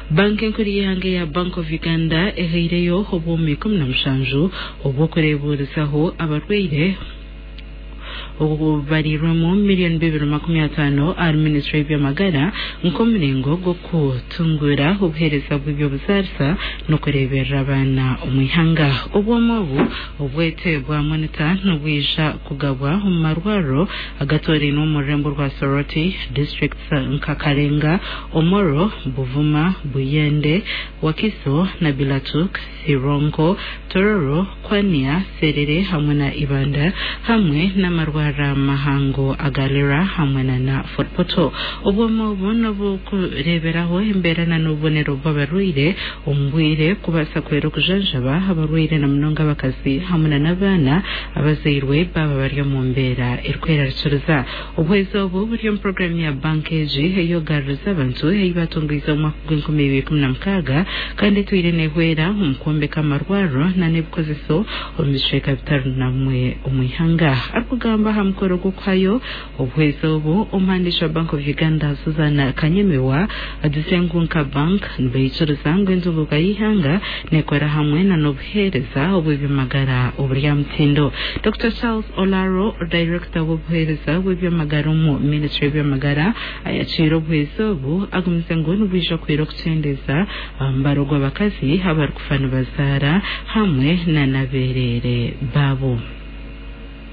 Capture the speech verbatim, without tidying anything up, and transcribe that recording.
Banki nkuru yange ya Bank of Uganda ehireyo obumi kumi na mushanju obwo kureburizaho abarwaire ubu barirwemo miliyoni bibiri makumyabiri na gatanu ari Minisitiri y'Amagara nkomurengo go kutungura ubuhereza bw'byobuzarisa no kurebera abana umwihanga ubwo mobu ubwete bwa monita n'ubwisha kugabwa mu marwaro agatori no mu rembo rwa Soroti district nkakarenga Omoro Buvuma Buyende Wakiso na Bilatuk Sirongo Tororo Kwania Serere hamwe na Ibanda hamwe na marwaro mahango agalera hamwe na Forpoto ubwo mu nabo kureberaho imbere na n'ubonero bw'abarwire umbwire kubasa kwero kujanjaba abarwire na mnonga bakazi hamwe n'abana abazirwe baba bari mu mbera irkwera ricuruza ubwezo ubu buri mu program ya bankeji yo garuza abantu yibatungiza mu gw'inkumi bibiri kumi na mukaga kandi twirene hwera umukombe kamarwaro na nebikozeso umisheka bitaro namwe umwihanga arukugamba hamkoro gukwayo ubwezo ubu umandisha Bank of Uganda Suzana Kanyemewa adusengunka bank nbeyicuruza ngwenzugo kayihanga nekora hamwe na nobuhereza ubw'ibimagara uburyamtindo Doctor Charles Olaro Director w'ubuhereza w'ibimagara mu Ministry y'Amagara ayaciro ubwezo ubu agumzengo n'ubwisha kwiro kucendeza mbarogwa bakazi habarukufana bazara hamwe na naberere babo